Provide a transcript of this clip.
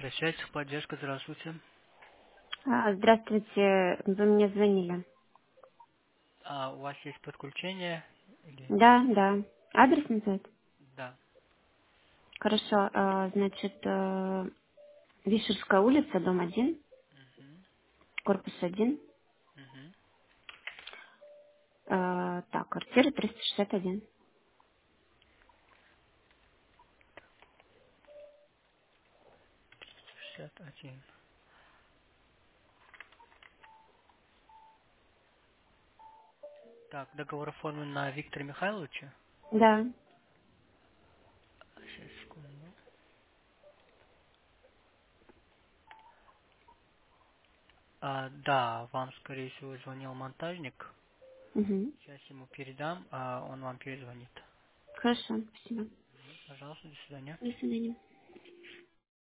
Связь, поддержка, здравствуйте. Здравствуйте, вы мне звонили. У вас есть подключение? Или... Да, да. Адрес назвать? Да. Хорошо, значит, Вишерская улица, дом 1, Мгм. корпус 1, Мгм. так, квартира 361. 61. Так, договор оформлен на Виктора Михайловича. Да. Сейчас, секунду. Да, вам, скорее всего, звонил монтажник. Угу. Сейчас ему передам, он вам перезвонит. Хорошо, спасибо. Пожалуйста, до свидания. До свидания.